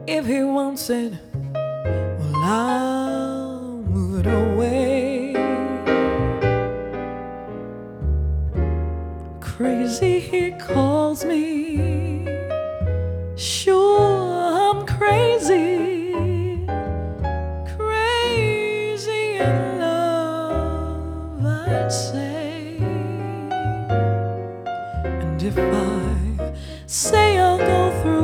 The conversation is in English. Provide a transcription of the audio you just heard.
If he wants it, well, I'll move it away. Crazy, he calls me. Sure, I'm crazy. Crazy in love, I'd say. And if I say I'll go through